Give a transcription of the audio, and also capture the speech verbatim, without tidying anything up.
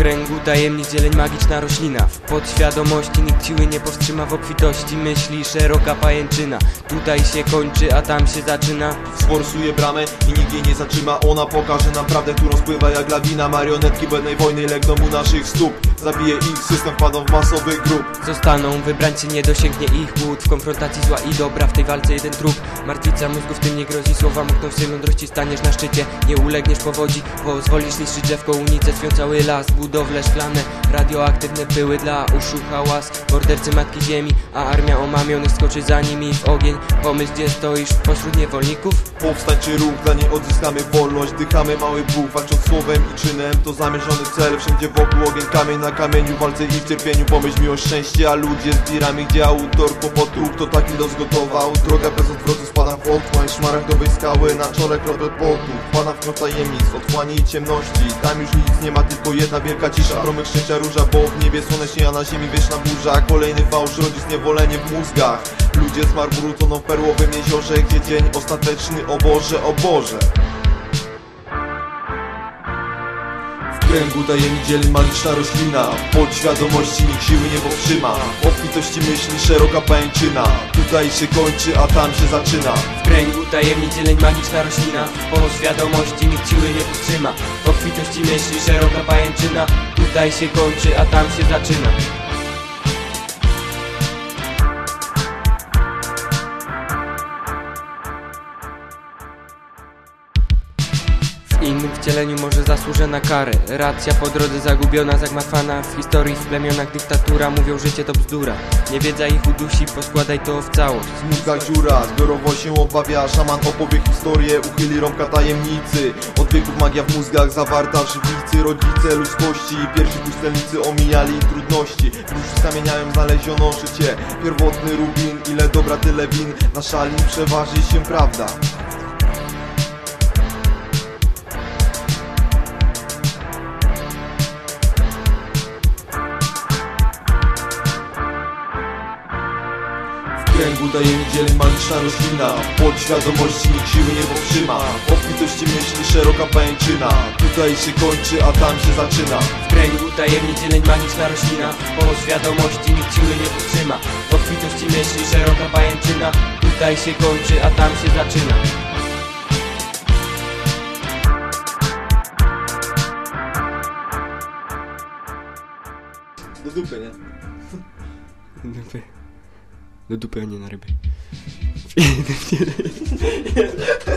kręgu tajemnic zieleń, magiczna roślina. W podświadomości nikt siły nie powstrzyma, w obfitości myśli szeroka pajęczyna. Tutaj się kończy, a tam się zaczyna. Sforsuje bramę i nikt jej nie zatrzyma. Ona pokaże nam prawdę, którą spływa jak lawina. Marionetki błędnej wojny legną u naszych stóp. Zabije ich, system wpadł w masowy grób. Zostaną wybrańcy, nie dosięgnie ich głód. W konfrontacji zła i dobra, w tej walce jeden trup. Martwica mózgu w tym nie grozi, słowa mkną w swej mądrości. Staniesz na szczycie, nie ulegniesz powodzi. Pozwolisz niszczyć drzewko, unicestwią cały las. Budowle szklane, radioaktywne pyły dla uszu hałas. Mordercy matki ziemi, a armia omamionych skoczy za nimi w ogień. Pomyśl, gdzie stoisz pośród niewolników. Powstań czy ruch, dla niej odzyskamy wolność. Dychamy mały Bóg, walcząc słowem i czynem. To zamierzony cel, wszędzie wokół ogień, kamień na kamieniu, w walce i w cierpieniu. Pomyśl mi o szczęście, a ludzie z dirami, gdzie autor kłopotu, kto taki los gotował. Droga bez odwrotu, spadam w otchłań szmaragdowej skały, na czole kropel potu. Wpadam w krąg tajemnic, otchłani i ciemności. Tam już nic nie ma, tylko jedna wielka cisza. Promyk szczęścia róża, bo w niebie słonecznie, a na ziemi wieczna burza. Kolejny fałsz rodzi zniewolenie w mózgach. Ludzie z marmuru toną w perłowym jeziorze, gdzie dzień ostateczny, o Boże, o Boże. W kręgu tajemnic zieleń, magiczna roślina. W podświadomości nikt siły nie powstrzyma. W obfitości myśli szeroka pajęczyna. Tutaj się kończy, a tam się zaczyna. W kręgu tajemnic zieleń, magiczna roślina. W podświadomości nikt siły nie powstrzyma. W obfitości myśli szeroka pajęczyna. Tutaj się kończy, a tam się zaczyna. W innym wcieleniu może zasłużę na karę. Racja po drodze zagubiona, zagmatwana. W historii w plemionach dyktatura. Mówią, życie to bzdura. Niewiedza ich udusi, poskładaj to w całość. W mózgach dziura, zbiorowo się obawia. Szaman opowie historię, uchyli rąbka tajemnicy. Od wieków magia w mózgach zawarta w żywicy. Rodzice ludzkości, pierwsi pustelnicy omijali trudności. Duszy z kamieniałem znaleziono życie. Pierwotny rubin, ile dobra tyle win. Na szali przeważy się prawda. W kręgu tajemnic zieleń, magiczna roślina. W podświadomości nikt siły nie powstrzyma. W obfitości myśli szeroka pajęczyna. Tutaj się kończy, a tam się zaczyna. W kręgu tajemnic zieleń, magiczna roślina. W podświadomości nikt siły nie powstrzyma. W obfitości myśli szeroka pajęczyna. Tutaj się kończy, a tam się zaczyna. Do dupy, nie? Do dupy. Do dupy, a nie na ryby.